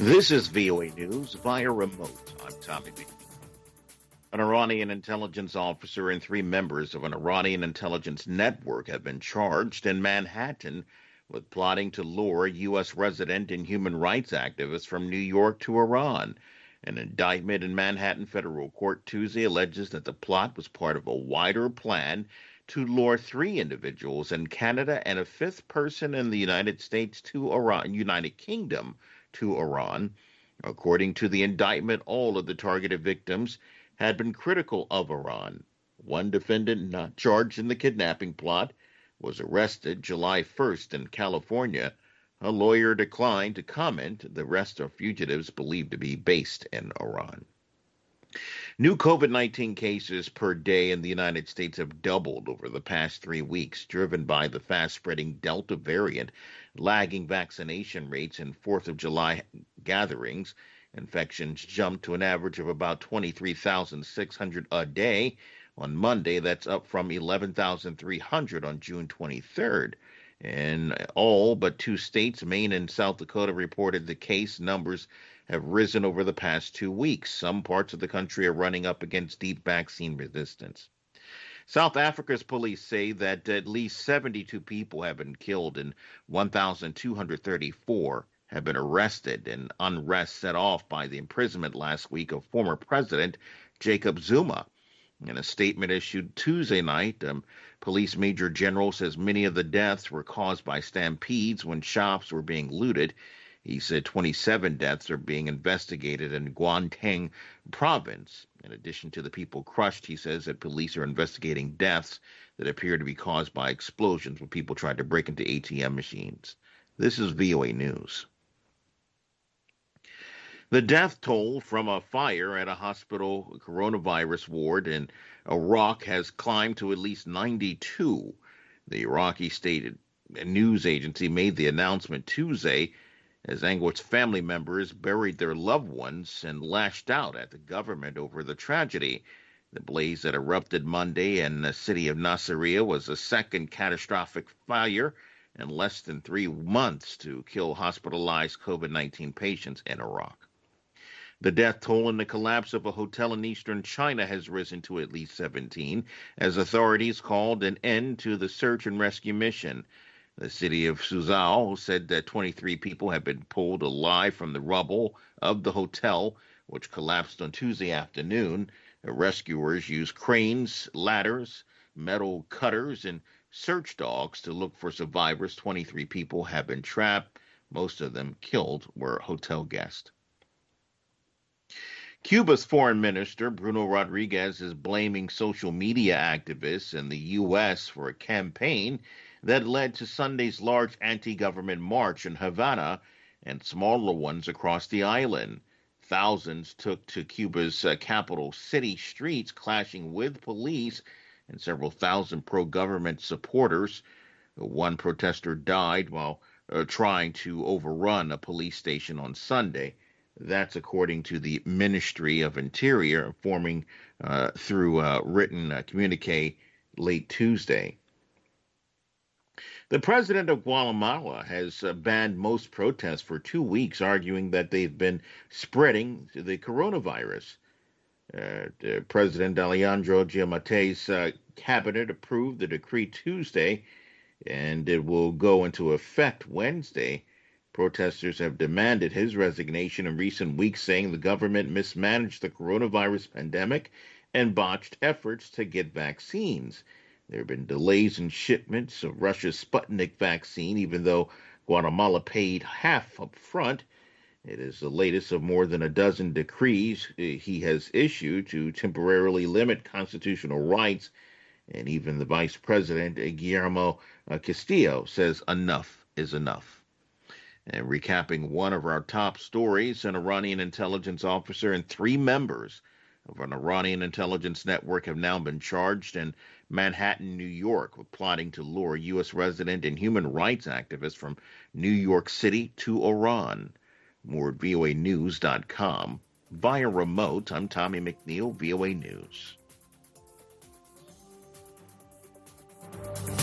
This is VOA News via remote. I'm Tommy B. An Iranian intelligence officer and three members of an Iranian intelligence network have been charged in Manhattan with plotting to lure U.S. resident and human rights activists from New York to Iran. An indictment in Manhattan federal court Tuesday alleges that the plot was part of a wider plan to lure three individuals in Canada and a fifth person in the United States to Iran, United Kingdom to Iran. According to the indictment, all of the targeted victims had been critical of Iran. One defendant not charged in the kidnapping plot was arrested July 1st in California. A lawyer declined to comment. The rest are fugitives believed to be based in Iran. New COVID-19 cases per day in the United States have doubled over the past 3 weeks, driven by the fast-spreading Delta variant, lagging vaccination rates, and 4th of July gatherings. Infections jumped to an average of about 23,600 a day on Monday. That's up from 11,300 on June 23rd. In all but two states, Maine and South Dakota, reported the case numbers have risen over the past 2 weeks. Some parts of the country are running up against deep vaccine resistance. South Africa's police say that at least 72 people have been killed and 1,234 have been arrested in unrest set off by the imprisonment last week of former President Jacob Zuma. In a statement issued Tuesday night, Police Major General says many of the deaths were caused by stampedes when shops were being looted. He said 27 deaths are being investigated in Gauteng province. In addition to the people crushed, he says that police are investigating deaths that appear to be caused by explosions when people tried to break into ATM machines. This is VOA News. The death toll from a fire at a hospital coronavirus ward in Iraq has climbed to at least 92. The Iraqi state news agency made the announcement Tuesday as anguished family members buried their loved ones and lashed out at the government over the tragedy. The blaze that erupted Monday in the city of Nasiriyah was the second catastrophic fire in less than 3 months to kill hospitalized COVID-19 patients in Iraq. The death toll in the collapse of a hotel in eastern China has risen to at least 17, as authorities called an end to the search and rescue mission. The city of Suzhou said that 23 people have been pulled alive from the rubble of the hotel, which collapsed on Tuesday afternoon. The rescuers used cranes, ladders, metal cutters, and search dogs to look for survivors. 23 people have been trapped. Most of them killed were hotel guests. Cuba's foreign minister, Bruno Rodriguez, is blaming social media activists in the U.S. for a campaign that led to Sunday's large anti-government march in Havana and smaller ones across the island. Thousands took to Cuba's capital city streets, clashing with police and several thousand pro-government supporters. One protester died while trying to overrun a police station on Sunday. That's according to the Ministry of Interior, informing through a written communique late Tuesday. The president of Guatemala has banned most protests for 2 weeks, arguing that they've been spreading the coronavirus. President Alejandro Giamate's cabinet approved the decree Tuesday, and it will go into effect Wednesday. Protesters have demanded his resignation in recent weeks, saying the government mismanaged the coronavirus pandemic and botched efforts to get vaccines. There have been delays in shipments of Russia's Sputnik vaccine, even though Guatemala paid half up front. It is the latest of more than a dozen decrees he has issued to temporarily limit constitutional rights, and even the vice president, Guillermo Castillo, says enough is enough. And recapping one of our top stories, an Iranian intelligence officer and 3 members of an Iranian intelligence network have now been charged in Manhattan, New York, with plotting to lure U.S. resident and human rights activists from New York City to Iran. More at voanews.com. Via remote, I'm Tommy McNeil, VOA News.